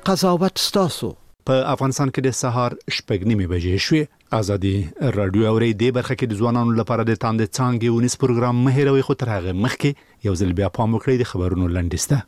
قضاوت ستاسو. په افغانستان کې د سهار 8:30 بجې شوې. ازادي رادیو اوري د برخه کې د ځوانانو لپاره د تاند څانګې ونیس پروګرام مهیروي خو تر هغه مخکې یو ځل بیا پام وکړئ د خبرونو لنډیسته.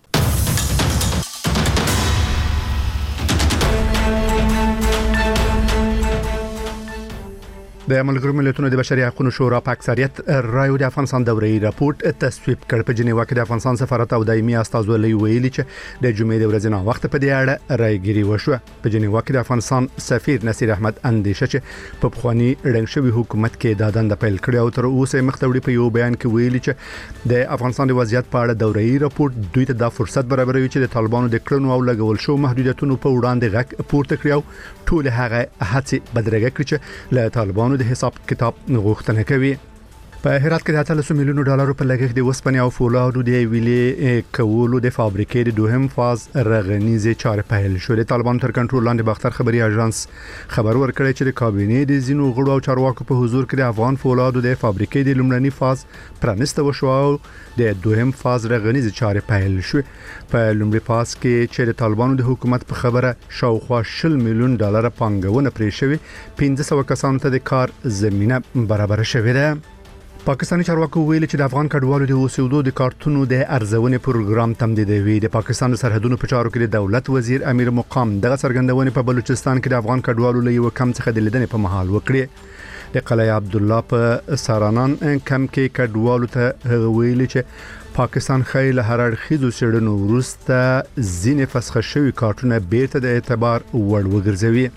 د ملګرو ملتونو د بشري حقوقو شورا په اکثریت رایو د افغانستان دوري راپورټ تصویب کړ. په جنیوا کې د افغانستان سفارت او دایمي استازولۍ ویلي چې د جمعې د ورځې نه وخت په دې اړه رايګيري وشو. په جنیوا کې د افغانستان سفیر نصیر احمد اندیشه چې په بخوانی رنګ شوی حکومت کې د دند پیل کړی او تر اوسه مختوړي په یو بیان کې ویلي چې د افغانستان د وضعیت په اړه دوري راپورټ دوی ته د فرصت برابروي چې د طالبانو د کړنو او لګول شو محدودیتونو په وړاندې غږ پورته کړی او ټول هغه هڅې بدرګه کړې چې له طالبانو د حساب کتاب غوښتنه کوي. په هرات کې د 300 میلیونو ډالرو په لګښت د وسپنې او فولادو د ویلې کولو د فابریکې د دوهم فاز رغنیزه چارې پیل شو. د طالبانو تر کنټرول لاندې باختر خبري اژانس خبر ورکړی چې د کابینې د زینو غړو او چارواکو په حضور کې د افغان فولادو د فابریکې د لومړني فاز پرانسته وشو او د دوهم فاز رغنیزه چارې پیل شو. په لومړي فاز کې چې د طالبانو د حکومت په خبره شاوخوا 10 میلیون ډالر پانګونه پرې شوی 1500 کسانو ته د کار زمينه برابر شوې ده. پاکستاني چارواکو ویل چې د افغان کډوالو د اوسېدو د کارتونو د ارزونې پروګرام تمدیدوي. د پاکستان سرحدونو په چارو کې د دولت وزیر امیر مقام دغه څرګندونه په بلوچستان کې د افغان کډوالو له یو کم څخه د لیدنې په محل وکړي. د قلعه عبدالله په سارانان کم کې کډوالو ته ویل چې پاکستان خیل هر اړخیزو سړنو ورسته ځینې فسخه شوی کارتونه بیرته د اعتبار وړ وګرځوي.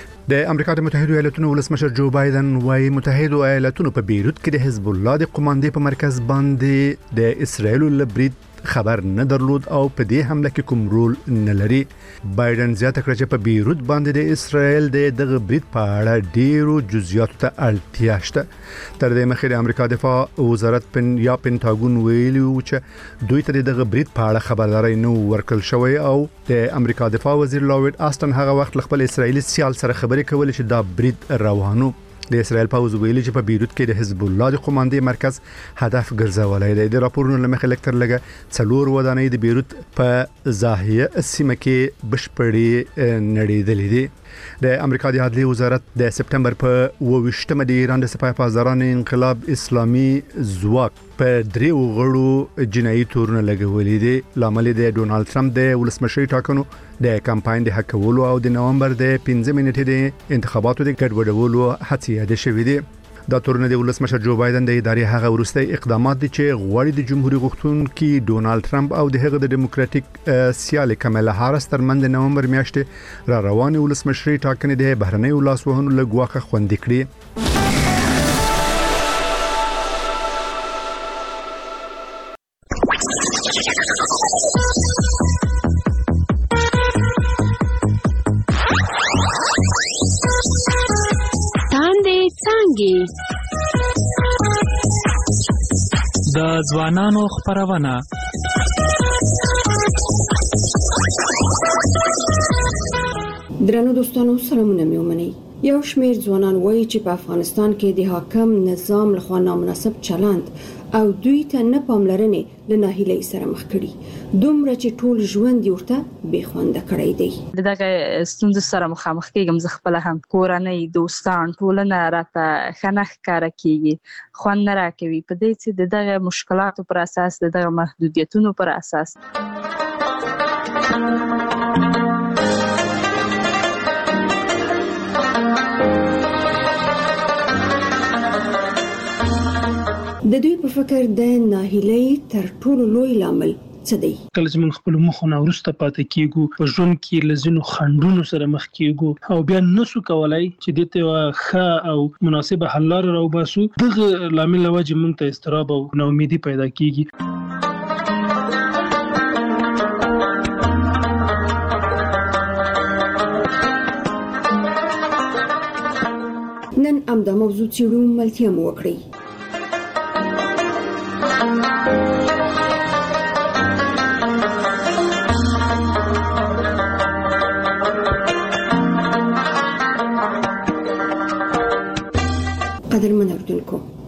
د امریکا د متحده ایالاتونو ولسمشر جو بایدن وايي متحده ایالاتونو په بیروت کې د حزب الله د قوماندې په مرکز باندې د اسرایل لبرید خبر نه درلود او په دې حمله کې کوم رول نه لري. بایدن زیاته کړه چې په بیروت باندې د اسرایل دغه برید په اړه ډیرو جزئیاتو ته اړتیا شته. تر دې مخکې د امریکا دفاع وزارت پینټاګون ویلي و چې دوی ته دغه برید په اړه خبرداري نه ورکړل شوې او د امریکا دفاع وزیر لوید آستن هغه وخت خپل اسرایلی سیال سره خبرې کولې چې دا برید روانو. د اسرایل پوز ویلي چې په بیروت کې د حزب الله د قوماندې مرکز هدف ګرځولای دی. د راپورونو لمخې لکتر لګه 4 ودانۍ د بیروت په زاهیه سیمه کې بشپړې نړیدلې دي. د امریکا د عدلیې وزارت د سپټمبر په 28مه د ایران د سپاه پاسداران انقلاب اسلامي ځواک په 3 غړو جنایي تورونه لګولې دي. لامل د ډونالد ټرمپ د ولسمشري ټاکنو د کمپاین د حکولو او د نومبر د 15 نیټې د انتخاباتو د ګډوډولو هڅې یاد شوې دي. دا تورونه د ولسمشر جو بایدن د ادارې هغه وروستي اقدامات دي چې غواړي د جمهوریت غوښتونکي ډونالد ټرمپ او د هغه د ډیموکراټیک سیال کمالا هاریس ترمنځ د نومبر میاشتې را روانې ولسمشري ټاکنې د بهرنۍ لاسوهنو له ګواښه خوندې کړې. د ځوانانو خبرونه درنو دوستانو سلامونه میومني. یو شمیر ځوانان وایي چې په افغانستان کې د حاکم نظام لخوا نامناسب چلند او دوی ته نه پاملرنې له ناهیلۍ سره مخ کړي. دومره چې ټول ژوند یې ورته بې خونده کړی دی. دغه ستونزې سره مخامخ کېږم. زه خپل هم کورنۍ دوستان ټولنه راته خنخ کار کوي خوان نه راکوي په دې چې دغه مشکلاتو پر اساس دغه محدودیتونو پر اساس د دوی په فکر د ناهیلۍ تر ټولو لوی لامل څه دی؟ کله چې موږ خپل مخونه ورسته پاتې کیږو په ژوند کې لزینو خندونو سره مخ کیږو او بیا نسو کولای چې د ته ښه او مناسبه حل لاره راوباسو. دغه لامل وجه موږ ته استراب او ناامیدي پیدا کیږي. نن امدا موضوع چیرو ملتیا مو وکړي. قدرمن اوردونکو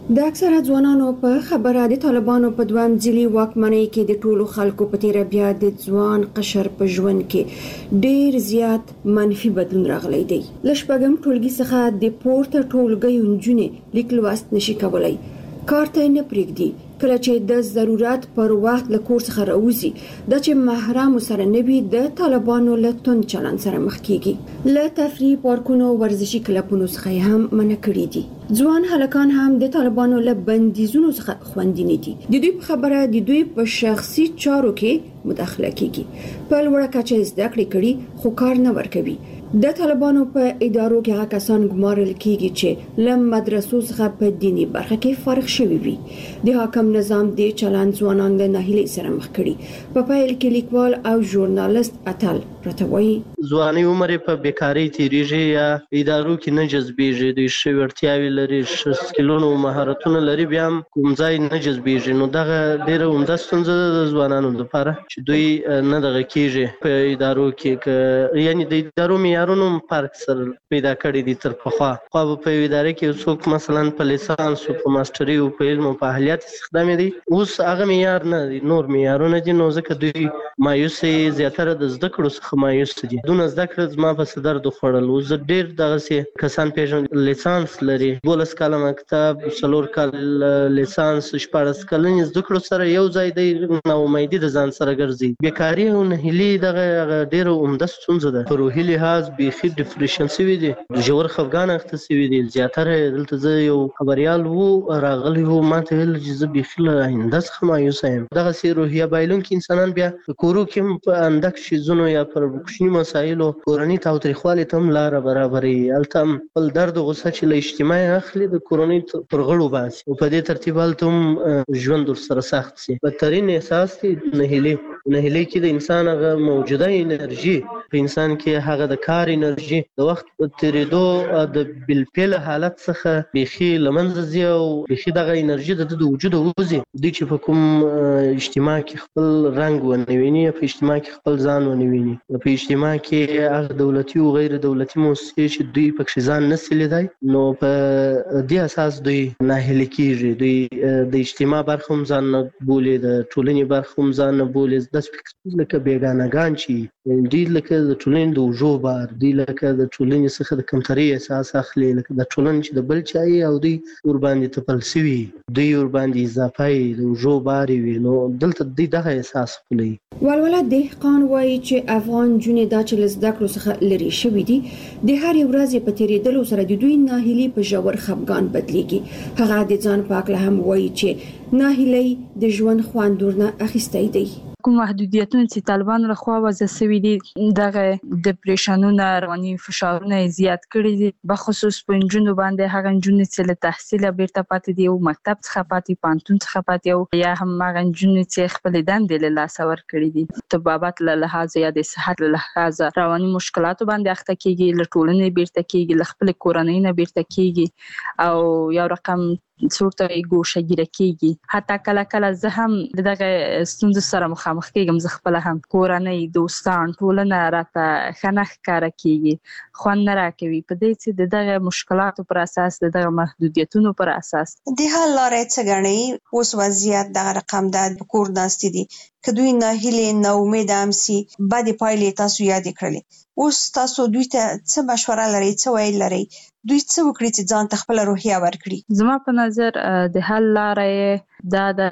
د اکثره ځوانانو په خبره د طالبانو په دوام ځلي واکمنۍ کې د ټولو خلکو په تیر بیا د ځوان قشر په ژوند کې ډیر زیات منفي بدلون راغلی دی. لشپږم ټولګي څخه د پورته ټولګي نجونې لیک لوست نشي کولای، کار ته نه پریږدي، کله چې د ضرورت پر وخت له کور څخه راوځي د چې محرم سره نوي د طالبانو له تون چلن سره مخ کیږي. له تفریح پارکونو ورزشي کلبونو څخه هم منع کړی دي. ځوان هلکان هم د طالبانو له بندیزونو څخه خوندي نه دي. د دوی په خبره د دوی په شخصي چارو کې مداخله کیږي. په لوړه کچه زده کړې کړي خو کار نه ورکوي. د طالبانو په ادارو کې هغه کسان ګمارل کیږي چې له مدرسو څخه په دینی برخه کې فارغ شوي وي. د حاکم نظام د چلند ځوانان له ناهیلۍ سره مخ کړي. په پیل کې لیکوال او ژورنالیست اتل راتوي ځواني عمر په بیکاری تیریږي یا ادارو کې نه جذبېږي، د شورتیاوي لري، سکلونو مهارتونه لري، بیا هم کوم ځای نه جذبېږي. نو دغه ډیره عمده ستونزه د ځوانانو لپاره چې دوی نه دغه کیږي په ادارو کې، یعنی د ادارو معیارونو فرق سره پیدا کړی دي. تر پخوا خو په ادارې کې څوک مثلا په لیسانس او په ماستري او په علم او په اهلیت استخدام دي، اوس هغه معیار نه دي، نور معیارونه دي. نو ځکه دوی مایوسي زیاتره د زده کړو څخه مایوس دي. دونه زده کړه زما په صدر د خوړل. اوس ډیر دغه کسان پیژن لیسانس لري، 12 کاله مکتب، 4 کال لیسانس، 14 کلن زده کړو سره یو ځای دی، نو امیدي د ځان سره ګرځي. بیکاری او نهیلي دغه ډیر عمده ستونزه ده. په روحي لحاظ بیخي ډیپریشن سوي دي، ژور خفګان اخته سوي دي. زیاتره دلته زه یو خبريال وو راغلی وو، ماته ویل چې زه بیخي له آینده څخه مایوس یم. دغه روحیه بایلونکي انسانان بیا کورو کې په اندک شیزونو یا پر کوچني مسایلو کورنۍ تاوتریخوالي ته هم لاره برابروي. هلته هم خپل درد او غصه چې له اجتماع اخلي د کورنۍ پر غړو باسي او په دې ترتیب هلته هم ژوند ورسره سخت سي. بدترین احساس دی نهیلي کې د انسان هغه موجوده انرژي په انسان کې، هغه د کار انرژي د وخت په تیریدو د بالفعل حالت څخه بیخي لمنځه ځي او بیخي دغه انرژي د وجود وځي. دوی چې په کوم اجتماع کې خپل رنګ ونویني، په اجتماع کې خپل ځان ونویني، په اجتماع کې هغه دولتي او غیر دولتي مؤسسې چې دوی پکې ځان نسي لیدای، نو په دې اساس دوی ناهیلي کیږي. دوی د اجتماع برخه هم ځان نه بولي، د ټولنې برخه هم ځان نه بولي. د لکه بیګانهګان چې دوی لکه د ټولنې د اوږو بار، دوی لکه د ټولنې څخه د کمترۍ احساس اخلي، لکه د ټولنې چې د بل چا یې او دوی ورباندې تپل سوي، دوی ورباندې اضافه یې د اوږو بار وي. نو دلته دوی دغه احساس خپلوي. ولوله دهقان وایي چې افغان جونې دا چې له زده کړو څخه لرې شوي دي، د هرې ورځې په تیریدلو سره د دوی ناهیلي په ژور خفګان بدلیږي. هغه د ځان په هکله هم وایي چې ناهیلي د ژوند خوند ورنه اخیستی دی. کوم محدودیتونه چې طالبان له خوا وضع شوي دي، دغه ډیپریشنونه، رواني فشارونه زیات کړي دي، بخصوص په نجونو باندې. هغه نجونې چې له تحصیل بیرته پاتې دي او مکتب څخه پاتې، پانتون څخه پاتې، او یا هم هغه نجونې چې خپل دندې له لاسه ورکړي دي، طبابت له لحاظ یا د صحت له لحاظ رواني مشکلاتو باندې اخته کیږي، له ټولنې بیرته کیږي، له خپل کورنۍ نه بیرته کیږي او یو رقم څورته ګوشهګیره کیږي. حتی کله کله زه هم دغه ستونزو سره مخامخ کیږم. زه خپل هم کورنۍ، دوستان، ټولنه راته ښه ښکاره کیږي، خوند نه راکوي. په دې چې دغه مشکلاتو پر اساس، دغه محدودیتونو پر اساس د حل لارې څه ګڼئ؟ اوس وضعیت دغه رقم ده، په کور ناستې دي، که دوی ناهیلې نا امیده هم سي، بدې پایلې تاسو یادې کړلې. اوس تاسو دوی ته څه مشوره لرئ، څه ویل لرئ؟ دوی څه وکړي چې ځان ته خپل روحیه ورکړي؟ زما په نظر د حل لارې دا ده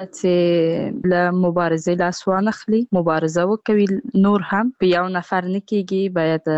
چې له مبارزې لاس وانخلي، مبارزه وکوي. نور هم په یو نفر نه کیږي، باید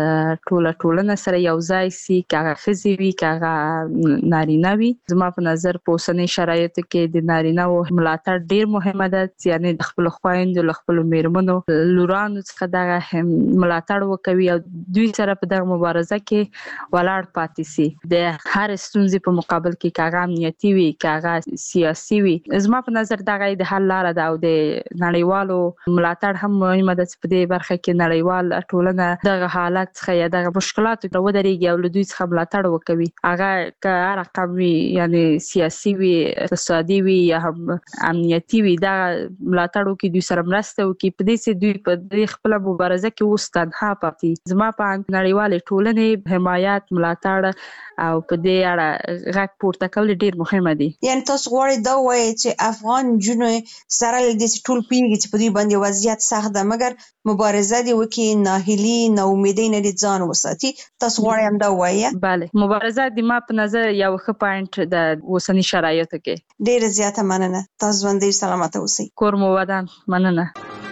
ټولنه سره یو ځای سي، که هغه ښځې وي که هغه نارینه وي. زما په نظر په اوسنۍ شرایطو کې د نارینه‌و ملاتړ ډیر مهمه ده، یعنی د خپلو خویندو، له خپلو میرمنو، لورانو څخه دغه ملاتړ وکوي او دوی سره په دغه مبارزه کې ولاړ پاتې سي. د هر ستونزې په مقابل کې که هغه امنیتي وي که هغه سیاسي وي، زما په نظر دغه د حل لاره ده. او د نړیوالو ملاتړ هم مهمه ده چې په دې برخه کې نړیوال ټولنه دغه حالت څخه یا دغه مشکلاتو ته ودرېږي او له دوی څخه ملاتړ وکوي. هغه که هر رقم وي، یعنی سیاسي وي، اقتصادي وي یا هم امنیتي وي، دغه ملاتړ وکړي، دوی سره مرسته وکړي، په دې چې دوی په دې خپله مبارزه کې اوس تنها پاتې. زما په نړیوالې ټولنې حمایت، ملاتړ او په دې اړه غږ پورته کول ډیر مهمه دي. یعنی تاسو غواړئ دا وایي چې افغان جنو سره له دې ټول پیږي چې په دې باندې وضعیت سخت ده مګر مبارزه دی وکي ناهیلي نا امیدي نه ځان وساتي. تاسو غواړئ هم دا وایي؟ بله مبارزه د ما په نظر یو ښه پوینټ د اوسنی شرایطو کې. ډیره زیاته مننه. تاسو ژوندۍ سلامته اوسئ. کور مو ودان. مننه.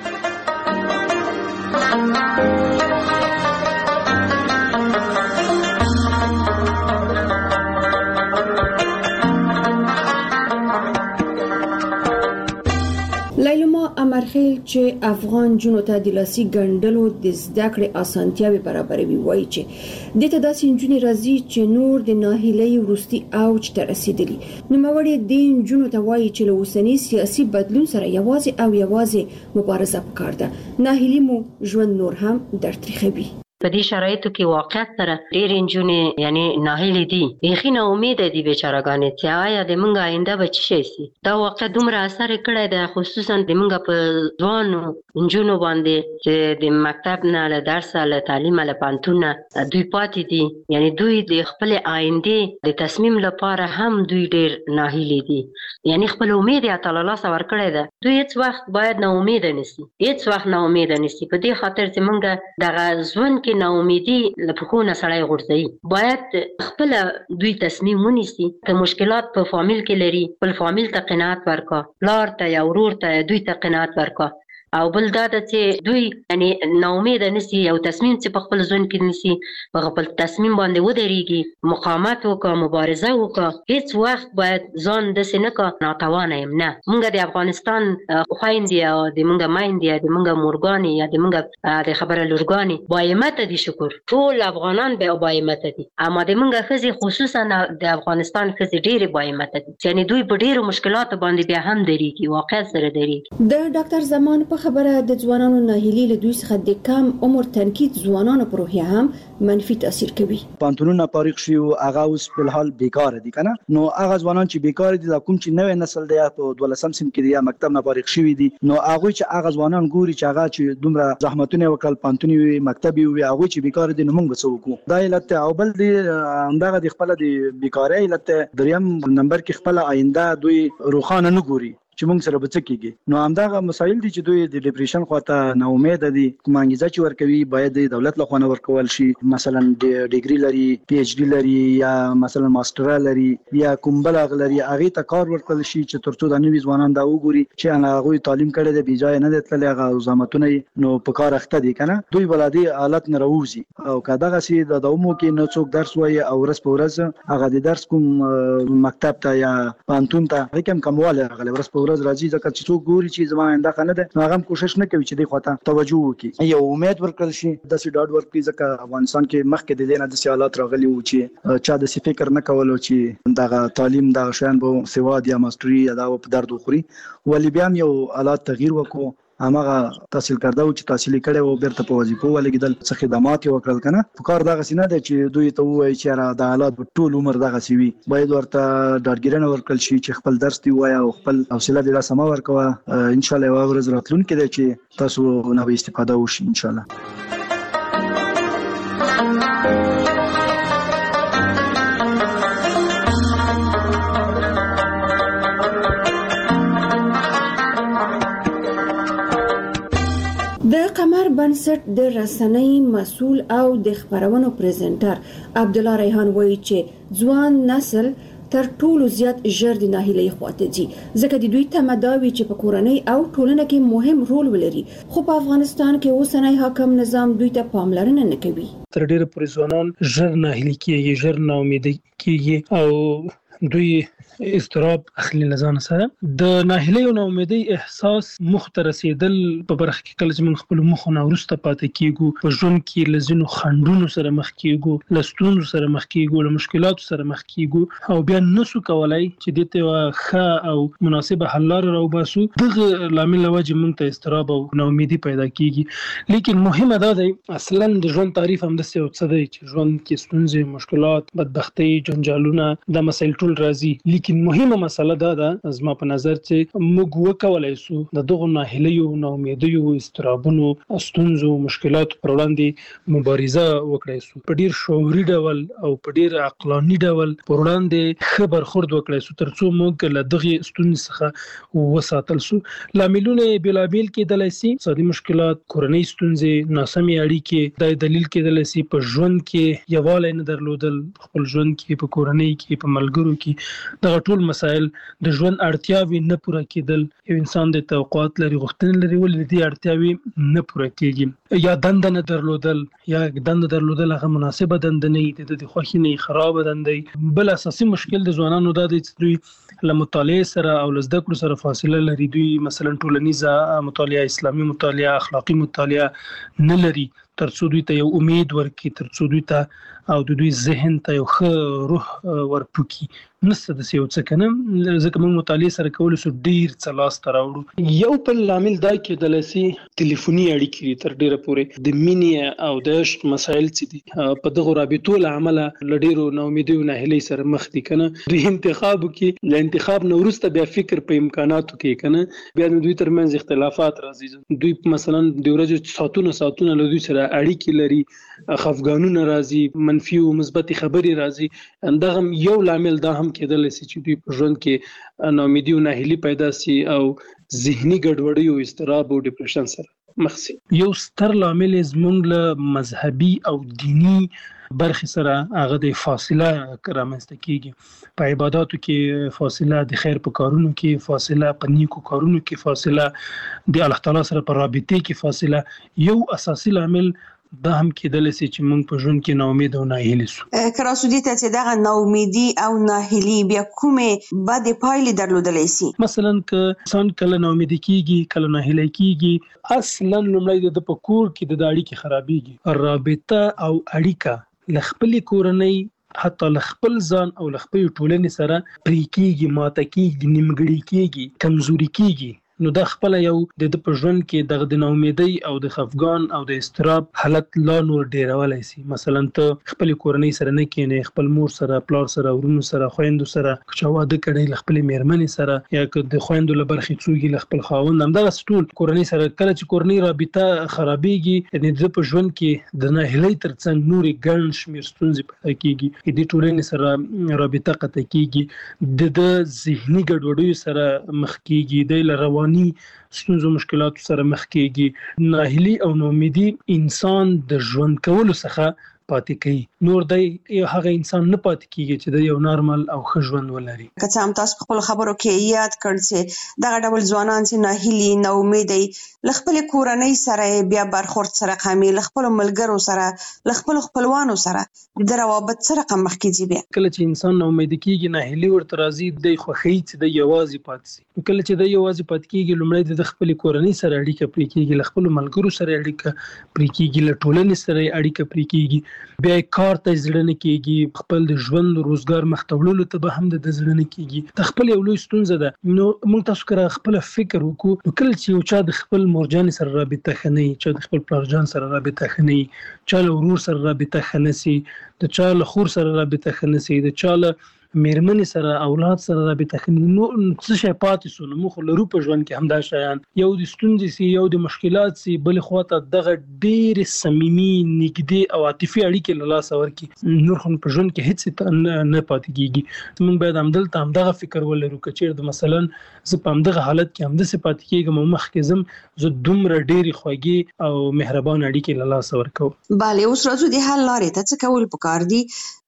ليلما امرخیل چې افغان جنو ته د لاسي ګڼډلو د زده کړې اسانتیاوي برابروي وایي چې د تداسي جنونی راځي چې نور د ناهیلۍ ورستي اوج ته رسیدلی. نو موري د جنو ته وایي چې له اوسنی سیاسي بدلون سره یوازې مبارزه وکړه. ناهیلي مو ژوند نور هم درتریخوي. په دې شرایطو کې واقعیت سره ډېر نجونې یعنی ناهیلې دي، بیخي نا امیده دي بیچارهګانې چې آیا د موږ آینده به څه شي سي. دا واقع دومره اثر کړی دی خصوصا د موږ په ځوانو نجونو باندې چې د مکتب نه له درسه له تعلیم له پانتون دوی پاتې دي. یعنی دوی د خپل آینده د تصمیم لپاره هم دوی ډېر ناهیلې دي. یعنی خپل امید یې تعالی الله سره ورکړی ده. دوی هیڅ وخت باید نا امیده نشي، هیڅ وخت نا امیده نشي. په دې خاطر چې موږ دغه ژوند نا امیدي لپخونه سړی غورځي. باید خپل دوی تصمیم ونیسي. که مشکلات په فامیل کې لري خپل فامیل ته قناعت ورکا، پلار ته یا ورور ته دوی ته قناعت ورکا. او بل دا چې دوی یعنی نا امیده نشي او تصمیم چې په خپل ژوند کې نشي په خپل تصمیم باندې ودرېږي، مقاومت وکړه، مبارزه وکړه. هیڅ وخت باید ځان داسې نه کړه ناتوانه یم. نه، موږ د افغانستان خویندې او د موږ میندې د موږ مورګانې یا د موږ د خبره لورګانې باهمته دي. شکر ټول افغانان به باهمته دي، اما د موږ ښځې خصوصا د افغانستان ښځې ډېرې باهمته دي. یعنی دوی په ډېرو مشکلاتو باندې بیا هم درېږي، واقعیت سره درېږي. د ډاکټر زمان په خبره د ځوانانو ناهیلي له دوی څخه د کم عمر تنکید ځوانانو پر روحیه هم منفي تاثیر کوي. پانتونونه فارغ شي او هغه اوس په الحال بیکار دي کنه. نو هغه ځوانان چې بیکار دي د کوم چې نوې نسل دی په 12 سم کې دی مکتب نه فارغ شوی دي، نو هغه چې هغه ځوانان ګوري چې هغه چې دومره زحمتونه وکړل پانتونی وي مکتب وي هغه چې بیکار دي، نو موږ به څه وکړو؟ دا علت او بل دی همدغه د خپل د بیکاری علت دریم نمبر کې خپل آینده دوی روخانه نه ګوري چې موږ سره به څه کیږي. نو همدغه مسایل دي چې دوی د ډیپریشن خواته نا امید دي. کوم انګیزه چې ورکوي باید د دولت لخوا ورکول شي، مثلا د ډیګري لري، پی ایچ ډی لري یا مثلا ماستر لري یا کوم بل لري، هغه ته کار ورکول شي چې ترڅو د نوي ځوانان دا وګوري چې هغه تعلیم کړي د بیځای نه دتل هغه زحمتونه نو په کار اخته دي کنه. دوی ولادي حالت نه راوځي او کداغه سي د دومو کې نو څوک درس وایي او ورځ په ورځ هغه د درس کوم مکتب ته یا پانتون ته کوم کمواله هغه ورځ په ورځ راځي ځکه چې څوک ګوري چې زما آینده خنه ده، نو هغه کوشش نه کوي چې د خواته توجه وکړي. یو امید ورکړل شي د سي ډاډ ورکړي ځکه افغانستان کې مخکې د دې نه د حالات راغلي وو چې چا د فکر نه کولو چې دغه تعلیم د شان بو سواد یا ماستری یا د درد خوري. ولې بیا یو حالات تغییر وکړو، هغه تحصیل کړه او چې تحصیل کړي او بیرته په وظیفه ولګیدل څه خدمات وکړل کنه. فکر دغه سینه ده چې دوی ته وایي چې را د حالات ټول عمر دغه سی وي، باید ورته ډاډګیرنه ورکړل شي چې خپل درس دی وای او خپل حوصله د لاسه ما ورکوه. ان شاء الله یو ورځ راتلونکي ده چې تاسو نه به استفاده وشي ان شاء الله. د قمر بنسټ د رسنۍ مسؤل او د خبرونو پریزنټر عبدالله ریحان وایي چې ځوان نسل تر ټولو زیات ژر د ناهیلۍ خواته ځي ځکه د دوی تمداوي چې په کورنۍ او ټولنه کې مهم رول ولري، خو په افغانستان کې اوسنی حاکم نظام دوی ته پاملرنه نه کوي. تر ډیره پورې ځوانان ژر ناهیلي کیږي، ژر نا امیده کیږي او دوی اضطراب اخلي لزان سره. د ناهیلۍ او نا امیدۍ احساس مخ ته رسیدل په برخه کې کله چې موږ خپل مخونه ورسته پاتې کیږو، په ژوند کې لزینو خندونو سره مخ کیږو، لستونو سره مخ کیږو، له مشکلاتو سره مخ کیږو او بیا نسو کولای چې دته ښه او مناسبه حل لاره راوباسو. دغه لامل وجه موږ ته اضطراب او نا امیدي پیدا کیږي. لیکن مهمه دا ده اصلا د ژوند تعریف هم د څه دی چې ژوند کې ستونزې، مشکلات، بدبختۍ، جنجالونه د مسایل ټول راځي، لیکن لیکن مهمه مسله دا ده زما په نظر چې موږ وکولای سو د دغه ناهیلیو ناامیدیو استرابونو ستونزو مشکلاتو پر وړاندې مبارزه وکړای سو په ډیر شعوري ډول او په ډیر عقلاني ډول پر وړاندې خبر خورد وکړای سو ترڅو موږ له دغه ستونزې څخه وساتل سو. لاملونه بلابل کېدلای شي اقتصادي مشکلات، کورنۍ ستونزې، ناسمې اړیکې د دلیل کېدلای شي په ژوند کې یووالی نه درلودل، خپل ژوند کې په کورنۍ کې په ملګرو کې دغه ټول مسایل د ژوند اړتیاوې نه پوره کېدل. یو انسان د توقعات لري، غوښتنې لري، ولې دې اړتیاوې نه پوره کېږي یا دنده نه درلودل یا دنده درلودل هغه مناسبه دنده نه وي، د خوښۍ نه خراب دنده. بل اساسي مشکل د ځوانانو دا دی چې دوی له مطالعه سره او له زده کړو سره فاصله لري. دوی مثلا ټولنیزه مطالعه، اسلامي مطالعه، اخلاقی مطالعه نه لري ترڅو دوی ته یو امید ورکړي، ترڅو دوی ته او د دوی ذهن ته یو ښه روح ورپوکي. نسته د یو څه کنه ځکه موږ مطالعه سره کول سو ډیر څه لاسته راوړو. یو بل لامل دا کېدلی شي ټلیفوني اړیکې تر ډیره پورې د مینې او د عشق مسایل چې دي په دغه رابطو له امله له ډیرو ناامیدیو ناهیلۍ سره مخ دي کنه. دوی انتخاب کې له انتخاب نه وروسته بیا فکر په امکاناتو کې کنه بیا دوی ترمنځ اختلافات راځي. دوی مثلا د ورځې ساعتونه له دوی سره اړیکې لري، خفګانونه راځي، منفي او مثبت خبرې راځي. دغه یو لامل دا هم کېدلی شي چې دوی په ژوند کې ناامیدي او ناهیلي پیدا سي او ذهني ګډوډي او اضطراب او ډیپریشن سره مخ سي. یو ستر لامل زموږ له مذهبي او دینی برخې سره هغه د فاصله رامنځته کیږي. په عبادتو کې فاصله، د خیر په کارونو کې فاصله، په نیکو کارونو کې فاصله، د الله تعالی سره په رابطه کې فاصله. یو اساسي لامل دا هم کېدلی شي چې موږ په ژوند کې ناامید او ناهیلي سو. کراسودي ته چې دغه ناامیدي او ناهیلي بیا کومې بدې پایلې درلودلی شي؟ مثلا که انسان کله ناامید کیږي، کله ناهیلی کیږي، اصلا لومړی د په کور کې د اړیکې خرابېږي. رابطه او اړیکه له خپلې کورنۍ حتی له خپل ځان او له خپلې ټولنې سره پرې کېږي، ماته کېږي، نیمګړې کېږي، کمزوري کېږي. نو دا خپل یو د په ژوند کې دغه د ناامیدۍ او د خفګان او د اضطراب حالت لا نور ډیرولای شي. مثلا ته خپل کورنۍ سره نه کېنې، خپل مور سره، پلار سره، ورونو سره، خويندو سره، چې واده کړي، خپل میرمنې سره، یا که د خويندو له برخې څوګي له خپل خاوند، همدغه ټول کورنۍ سره کله چې کورنۍ رابطه خرابېږي، یعنی د په ژوند کې د ناهیلۍ ترڅنګ نورې ګڼ شمېر ستونزې پیدا کېږي، د ټولنې سره رابطه قطع کېږي، د ذهني ګډوډیو سره مخ کېږي، د رواني ستونزو مشکلاتو سره مخ کېږي. ناهیلي او ناامیدي انسان د ژوند کولو څخه پاتې کوي. نور دی هغه انسان نه پاتې کیږي چې د یو نارمل او ښه ژوند ولري. که څه هم تاسو په خپلو خبرو کې یاد کړ چې دغه ډول ځوانان چې ناهیلي، ناامیدي، له خپلې کورنۍ سره بیا برخورد سره کمي، له خپلو ملګرو سره، له خپلو خپلوانو سره د روابط څه رقم مخکې ځي. بیا کله چې انسان ناامید کیږي، ناهیلي ورته راځي، د خوښۍ چې د یوازې پاتې شي. کله چې د یوازې پاتې کیږي، لومړی د خپلې کورنۍ سره اړیکه پرې کیږي، له خپلو ملګرو سره اړیکه پرې کیږي، له ټولنې سره اړیکه پرې کیږي، بیا کار ته زړه نه کیږي، خپل د ژوند روزګار مخته وړلو ته به هم د زړه نه کیږي. د خپل یو لوی ستونزه ده. نو موږ تاسو کړه خپل فکر وکړو. نو کله چې یو چا د خپل مورجان سره رابطه خني، چې د خپل پلارجان سره رابطه خني، چا له ورور سره رابطه خنسي، د چا له خور سره رابطه خنسي، د چا له میرمنې سره، اولاد سره رابطه خني، نو څه شي پاتې سو. نو موږ لرو په ژوند کې همدا شیان، یو د ستونزې سي، یو د مشکلات سي، بل خواته دغه ډېر صمیمي، نږدې او عاطفي اړیکې له لاسه ورکړي، نور خو په ژوند کې هیڅ نه پاتې کیږي. موږ باید همدلته همدغه فکر ولرو که چیرته مثلا زه په همدغه حالت کې همداسې پاتې کیږم او مخکې ځم، زه دومره ډېرې خوږې او مهربان اړیکې له لاسه ورکوم. بله، اوس راځو د حل لارې ته. څه کول پکار دي؟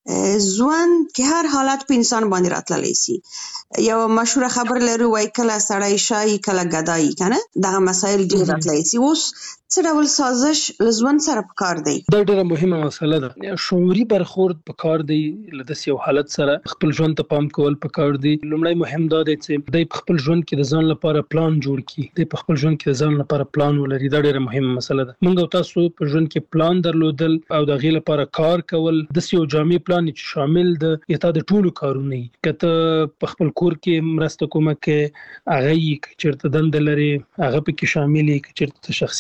ژوند کې هر حالت په انسان باندې راتللی شي. یو مشهور خبر لري وای کله سړی شای کله ګدای، کنه دغه مسایل ډیر راتللی شي. اوس څه ډول سازش له ژوند سره پکار دی؟ دا ډیره مهمه مسله ده. شعوري برخورد پکار دی له داسې یو حالت سره. خپل ژوند ته پام کول پکار دی. لومړی مهم دا دی چې د خپل ژوند کې د ځان لپاره پلان جوړ کړي، د خپل ژوند کې د ځان لپاره پلان ولري. دا ډیره مهمه مسله ده. موږ تاسو په ژوند کې پلان درلودل او د غي لپاره کار کول، د یو جامع پلان چې شامل د یتا د ټولو کارونه کته په خپل کور کې مرسته کومه کې هغه چیرته دند لري هغه په کې شامل کې چیرته شخصي کار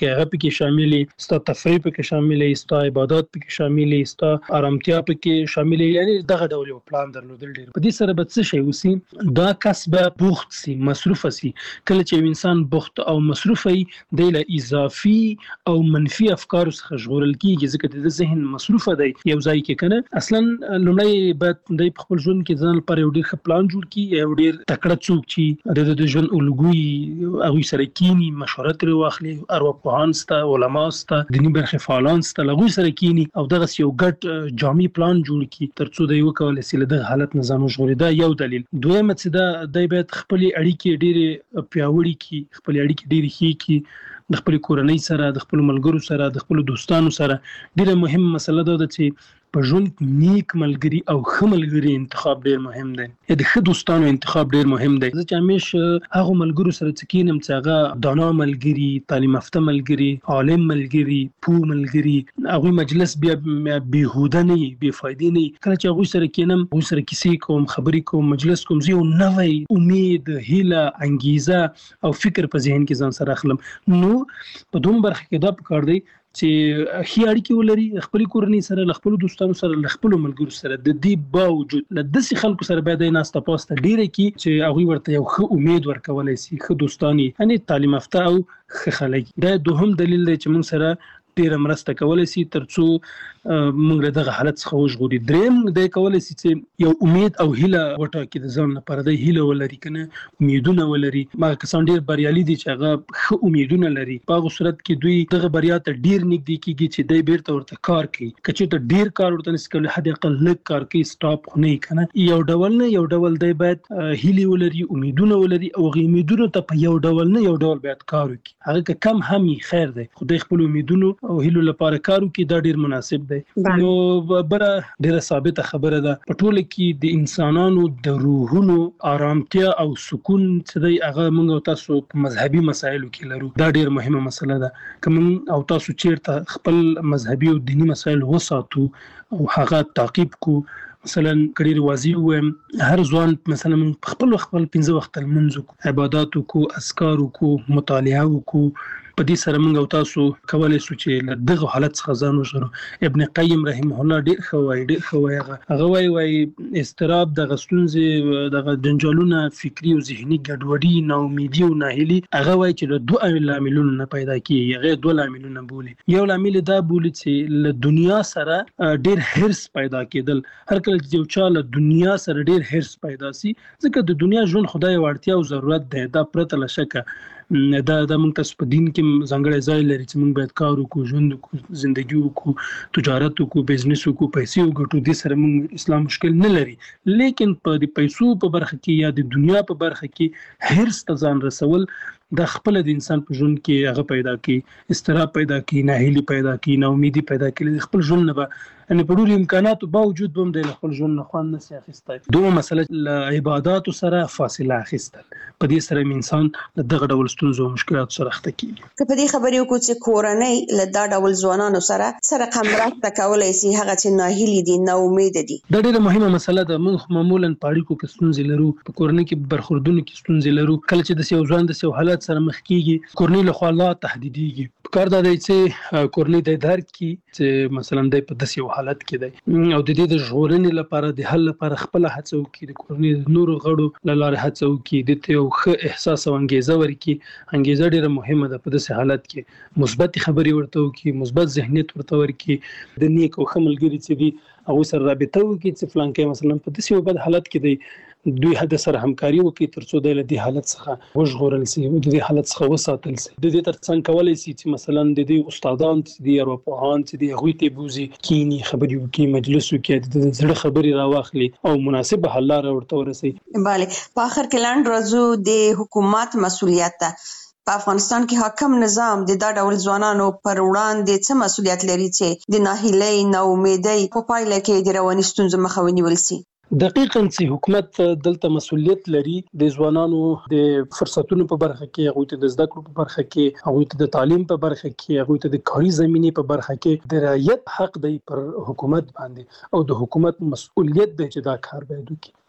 کې هغه پکې شاملې، ستا تفریح پکې شاملې، ستا عبادت پکې شاملې، ستا آرامتیا پکې شاملې، یعنی دغه ډول یو پلان درلودل ډیر. په دې سره به څه شي وسی، دا کس به بوخت سي، مصروف سي. کله چې انسان بوخت او مصروف وي د له اضافي او منفي افکار څخه ژغورل کیږي، ځکه د ذهن مصروف دی یو ځای کې کنه. اصلا لومړی باید د خپل ژوند کې ځان لپاره یو ډیر ښه پلان جوړ کړي، یو ډیر تکړه څوک چې د ژوند الګوي هغه سره کینی مشوره ترې واخلي، ارواپوهان ستا، علما ستا، دیني برخې فعالان ستا، لغوي سره کینی او دغه یو ګډ جامع پلان جوړ کړي ترڅو د یو کولای شي له حالت نه ځان وژغوري. دا یو دلیل. دویم څه ده، د باید خپل اړیکې ډېرې پیاوړې کړي، خپل اړیکې ډېرې ښې کړي د خپل کورنۍ سره، د خپل ملګرو سره، د خپل دوستانو سره. ډېره مهم مسله ده چې په ژوند نیک ملګری او ښه ملګری انتخاب ډیر مهم دی، د ښه دوستانو انتخاب ډیر مهم دی. زه چې همیشه هغه ملګرو سره چې کینم چې هغه دانا ملګری، تعلیم یافته ملګری، عالم ملګری، پوه ملګری، هغه مجلس بیا بیهوده نه وي، بې فایدې نه وي. کله چې هغه سره کینم، هغه سره کیسې کوم، خبرې کوم، مجلس کوم، زه یو نوی امید، هیله، انګیزه او فکر په ذهن کې ځان سره اخلم. نو په دوم برخه کې دا پکار دی چې ښې اړیکې ولري خپل کورنۍ سره، له خپل دوستانو سره، له خپل ملګرو سره. د دې باوجود له داسې خلکو سره باید ناسته پاسته ډیره کړي چې هغوی ورته یو ښه امید ورکولی شي، ښه دوستان یعنی تعلیم یافته او ښه خلک. دا دوهم دلیل دی چې موږ سره ډیره مرسته کولی شي ترڅو موږ له دغه حالت څخه وژغوري. دریم دی کولی شي چې یو امید او هیله وټاکي د ځان لپاره، د هیله ولري کنه، امیدونه ولري. هغه کسان ډیر بریالي دي چې هغه ښه امیدونه لري. په هغه صورت کې دوی دغه بریا ته ډیر نږدې کیږي چې دوی بیرته ورته کار کوي. که چېرته ډیر کار ورته نشي کولی، حد اقل لږ کار کوي، سټاپ خو نه کنه. یو ډول نه یو ډول دی باید هیله ولري، امیدونه ولري، او هغه امیدونه ته په یو ډول نه یو ډول باید کار وکړي. هغه که کم هم خیر دی، خو د خپل امیدونو او هیلو لپاره کار وکړي، دا ډیر مناسب دی. نو بره ډیره ثابته خبره ده، په ټوله کې د انسانانو د روحونو آرامتیا او سکون چې دی هغه موږ او تاسو په مذهبي مسایلو کې لرو. دا ډیر مهمه مسله ده. که موږ او تاسو چیرته خپل مذهبي او دینی مسایل وساتو او هغه تعقیب کو، مثلا کډیر واضح وایم، هر ځوان مثلا خپل 15 وخت لمونځ، عبادت کو، اذکار کو، مطالعه کو. په دې سره موږ او تاسو کولای شو چې دغه حالت څخه ځان وژغورو. ابن قیم رحمه الله ډیر خوای هغه وایي استراب د غستونځ د جنجالونه، فکری او ذهني ګډوډي، ناامیدي او ناهیلي، هغه وایي چې د دوه لاملونو نه پیدا کیږي. هغه دوه لاملونه بولي. یو لامل دا بولي چې له دنیا سره ډیر هرس پیدا کېدل. هر کله چې یو چا له دنیا سره ډیر هرس پیدا سي، ځکه د دنیا ژوند خدای وړتیا او ضرورت دی، دا پرته له شکه. دا موږ تاسو په دین کې ځانګړی ځای لري چې موږ باید کار وکړو، ژوند وکړو، زندگی وکړو، تجارت وکړو، بزنس وکړو، پیسې وګټو. دې سره موږ اسلام مشکل نه لري. لیکن په د پیسو په برخه کې یا د دنیا په برخه کې هرڅ ته ځان رسول د خپل د انسان په ژوند کې هغه پیدا کی، استراب پیدا کی، ناهیلی پیدا کی، ناامیدي پیدا کی. خپل ژوند نه ان په ډول امکاناتو باوجود هم د خپل ژوند نه خوان نشي اخیستای. دوه مسله عبادت سره فاصله اخیستل. په دې سره انسان دغه ډول ستونزو او مشکلات سره اخته کیږي. که په دې خبرې وکړو چې کورنۍ له دا ډول ځوانانو سره مرسته کولای شي هغه چې ناهیلي دي، نا امید دي. دا ډیره مهمه مسله ده. موږ معمولا په اړیکو کې ستونزې لرو، په کورنۍ کې برخوردونو کې ستونزې لرو. کله چې د یو ځوان د یو حالت سره مخ کیږي، کورنۍ له خوا الله تهدیديږي. کار دا دی چې کورنۍ د درک کی چې مثلا د په داسې حالت کې دی او د دې د ژغورنې لپاره د حل لپاره خپل هڅه وکړي، د کورنۍ نور غړو له لارې هڅه وکړي، د ته یو ښه احساس او انګیزه ورکړي. انګیزه ډیره مهمه ده په داسې حالت کې. مثبت خبرې ورته وکړي، مثبت ذهنیت ورته ورکړي، د نیک او ښه ملګري چې دي هغه سره رابطه وکړي چې فلان کې مثلا په داسې یو بد حالت کې دی، دوی حد سره همکاري وکړي ترڅو د دې حالت څخه وژغورل شي، د دې حالت څخه وساتل شي. د دې ترڅنګ کولای شي چې مثلا د دې استادان چې دي، ارواپوهان چې دي، هغوی ته بوزي، کینی خبرې وکړي، مجلس وکړي، د زړه خبرې راواخلي او مناسب حل لاره ورته ورسوي. بله، په آخر کې لاندې راځو د حکومت مسؤلیت ته. په افغانستان کې حاکم نظام د دا ډول ځوانانو پر وړاندې څه مسؤلیت لري چې د ناهیلۍ، نا امیدۍ په پایله کې د رواني ستونزو مخه ونیول شي؟ دقیقاً چې حکومت دلته مسؤلیت لري د ځوانانو د فرصتونو په برخه کې، هغوی ته د زده کړو په برخه کې، هغوی ته د تعلیم په برخه کې، هغوی ته د کاري زمینې په برخه کې د رعایت حق دی پر حکومت باندې، او د حکومت مسؤلیت دی چې دا کار باید وکړي.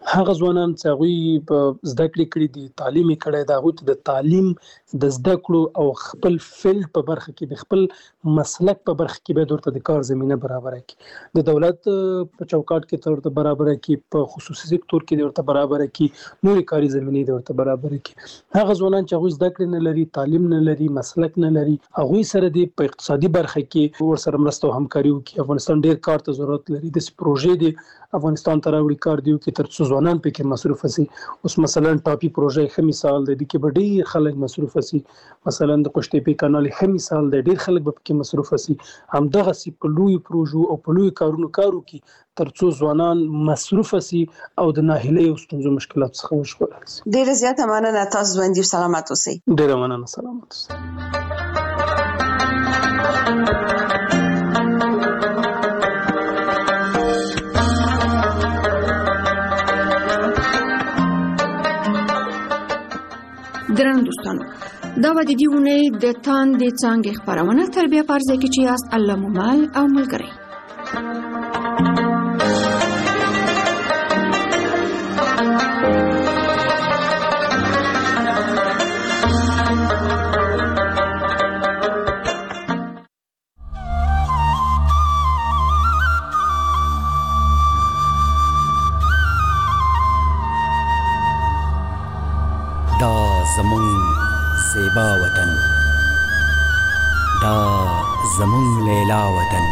هغه ځوانان چې هغه په زده کړې کړې دي تعلیم کړي دا هغه د تعلیم د زده کړو او خپل فیلډ په برخه کې د خپل مسلک په برخه کې به ورته د کار زمينه برابر کړي د دولت په چوکاټ کې ورته برابر کړي په خصوصي سکتور کې ورته برابر کړي نورې کاري زمينه ورته برابر کړي هغه ځوانان چې هغه زده کړې نه لري تعلیم نه لري مسلک نه لري هغه سره د اقتصادي برخه کې ور سره مرسته او همکاري وکړي افغانستان ډېر کار ته ضرورت لري د پروژې دی افغانستان ته راوړي کار دی چې تر څو ځوانان پکې مصروف شي اوس مثلا ټاپي پروژې ښه مثال دی کې به ډېر خلک مصروف شي مثلا د قشتې پی کانال ښه مثال دی ډېر خلک به پکې مصروف شي همدغه سی په لوی پروژو او په لوی کارونو کې تر څو ځوانان مصروف شي او د ناهیلۍ او ستونزو مشکلات څخه وژغورل شي ډېر زیات مننه تاسو باندې سلامات اوسئ ډېر مننه سلامات اوسئ درنو دوستانو دا و د دې ونې د تاندې څانګې خپرونه تربیه فرض کې چې یاست الله ممال او ملګری زمون زیبا وطن دا زمون لیلا وطن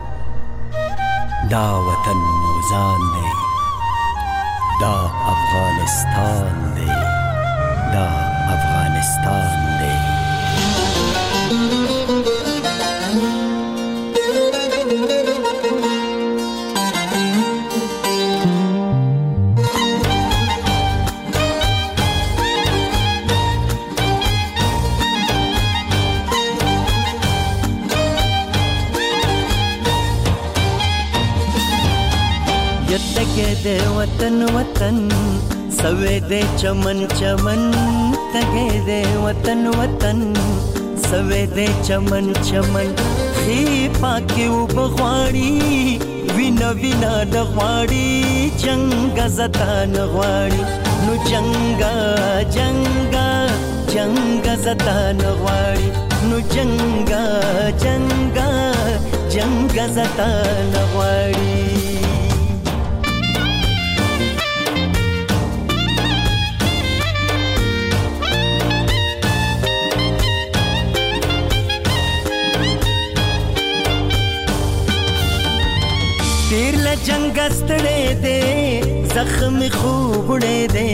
دا وطن موزان دی دا افغانستان دی دا افغانستان دی دے وطن وطن سوے دے چمن چمن تگے دے وطن وطن سوے دے چمن چمن خی پاکی و بغواړي وینا وینا دغواړي جنگ زتا نغواړي نو جنگا جنگا جنگ زتا نغواړي نو جنگا جنگا جنگ زتا نغواړي تیر لجنگ استڑے دے زخم خوبڑے دے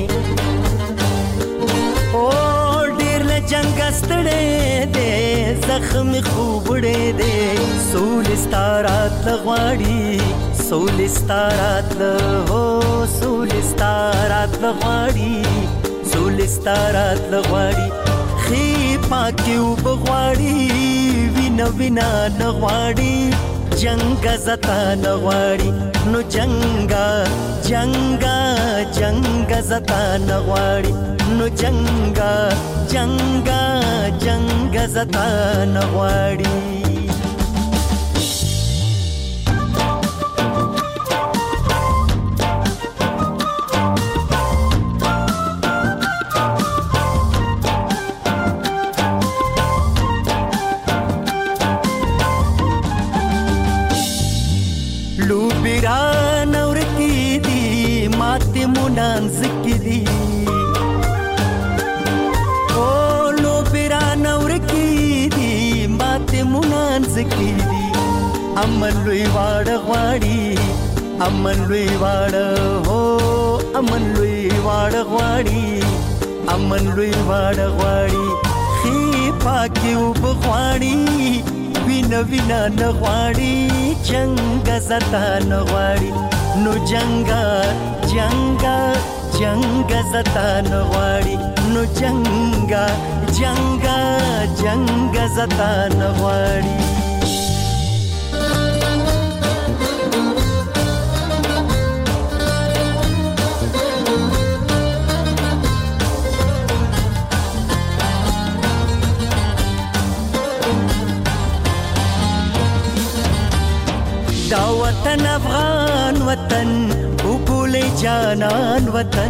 او ډیر لجنگ استڑے دے زخم خوبڑے دے سولستارات لغواړي سولستارات لهو سولستارات لغواړي سولستارات لغواړي خی پاکی و بغواړي وینا وینا لغواړي جنگ زتا نغواړي نو جنگا جنگا جنگ زتا نغواړي نو جنگا جنگا جنگ زتا نغواړي منانز کی دی او لو پیران اور کی دی مات منانز کی دی امن لوی واړ غواړي امن لوی واړ هو امن لوی واړ غواړي امن لوی واړ غواړي خی پاکی و بغواړي وینا وینا نغواړي جنگ زتا نغواړي نو جنگا جنگا جنگ زتا نغواړي نو جنگا جنگا جنگ زتا نغواړي دا وطن افغان وطن وګور وګولې جانان وطن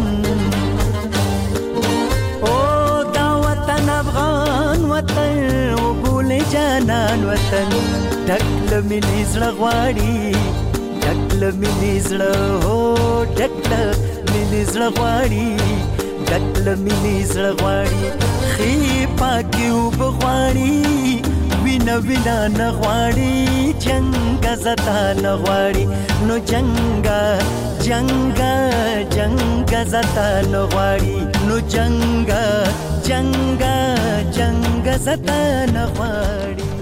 او دا وطن افغان وطن وګولې جانان وطن ډکل مینې زړه غواړي ډکل مینې زړه هو ډکل مینې زړه غواړي ډکل مینې زړه غواړي خې پاکي وبغواړي وینا وینا نه غواړي جنگ زتا نه غواړي نو جنگا جنگا جنگ زتا نه غواړي نو جنگا جنگا جنگ زتا نه غواړي